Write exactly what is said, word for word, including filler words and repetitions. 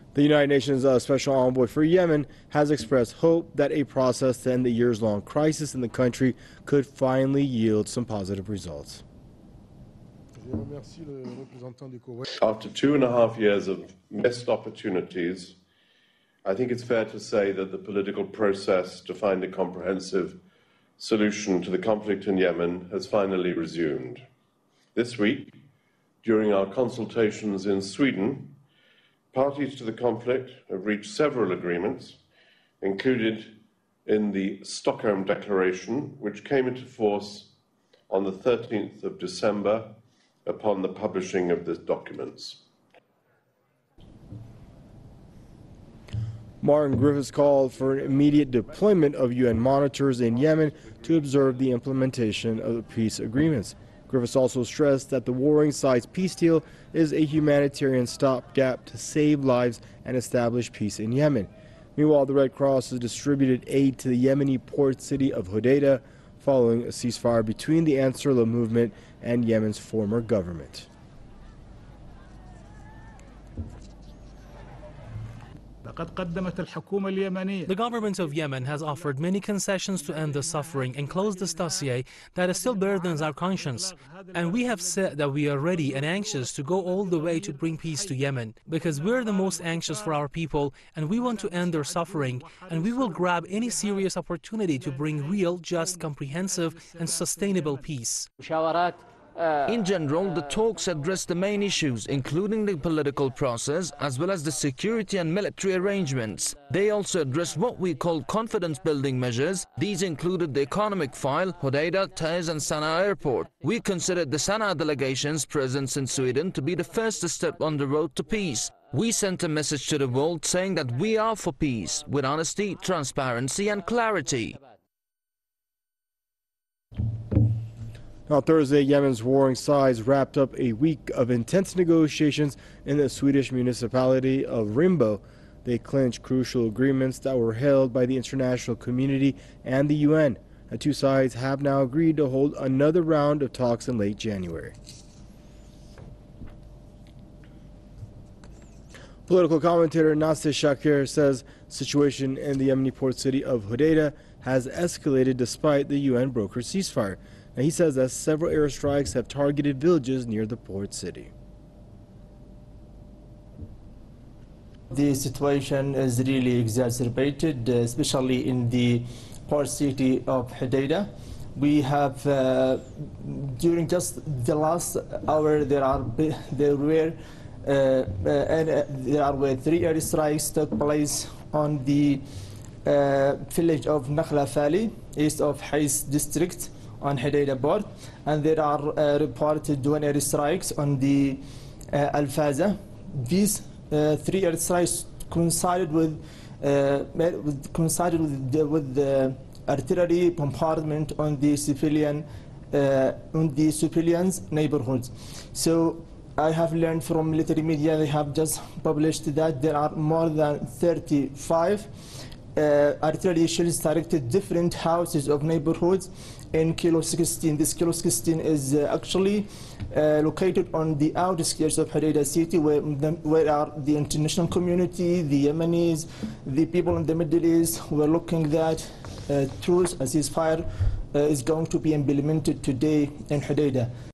The United Nations uh, Special Envoy for Yemen has expressed hope that a process to end the years-long crisis in the country could finally yield some positive results. After two and a half years of missed opportunities, I think it's fair to say that the political process to find a comprehensive solution to the conflict in Yemen has finally resumed. This week, during our consultations in Sweden, parties to the conflict have reached several agreements, included in the Stockholm Declaration, which came into force on the thirteenth of December upon the publishing of the documents. Martin Griffiths called for an immediate deployment of U N monitors in Yemen to observe the implementation of the peace agreements. Griffiths also stressed that the warring sides' peace deal is a humanitarian stopgap to save lives and establish peace in Yemen. Meanwhile, the Red Cross has distributed aid to the Yemeni port city of Hodeidah following a ceasefire between the Ansarullah movement and Yemen's former government. The government of Yemen has offered many concessions to end the suffering and close this dossier that still burdens our conscience. And we have said that we are ready and anxious to go all the way to bring peace to Yemen, because we're the most anxious for our people and we want to end their suffering, and we will grab any serious opportunity to bring real, just, comprehensive and sustainable peace. In general, the talks addressed the main issues, including the political process, as well as the security and military arrangements. They also addressed what we call confidence-building measures. These included the economic file, Hodeidah, Taiz and Sana'a airport. We considered the Sana'a delegation's presence in Sweden to be the first step on the road to peace. We sent a message to the world saying that we are for peace, with honesty, transparency and clarity. On Thursday, Yemen's warring sides wrapped up a week of intense negotiations in the Swedish municipality of Rimbo. They clinched crucial agreements that were held by the international community and the U N. The two sides have now agreed to hold another round of talks in late January. Political commentator Nasser Shakir says the situation in the Yemeni port city of Hodeidah has escalated despite the U N-brokered ceasefire. And he says that several airstrikes have targeted villages near the port city. The situation is really exacerbated, especially in the port city of Hodeidah. We have, uh, during just the last hour, there are there were uh, uh, and, uh, there were three airstrikes took place on the uh, village of Nakhla Valley, east of Hais district, on Hodeidah port, and there are uh, reported one airstrikes on the uh, Al Faza. These uh, three airstrikes coincided with, uh, with coincided with the, with the artillery bombardment on the civilian uh, on the civilians' neighborhoods. So I have learned from military media, they have just published that there are more than thirty-five uh, artillery shells targeted different houses of neighborhoods in Kilo sixteen. This Kilo sixteen is uh, actually uh, located on the outskirts of Hodeidah city, where, the, where are the international community, the Yemenis, the people in the Middle East were looking that uh, truce, a ceasefire, uh, is going to be implemented today in Hodeidah.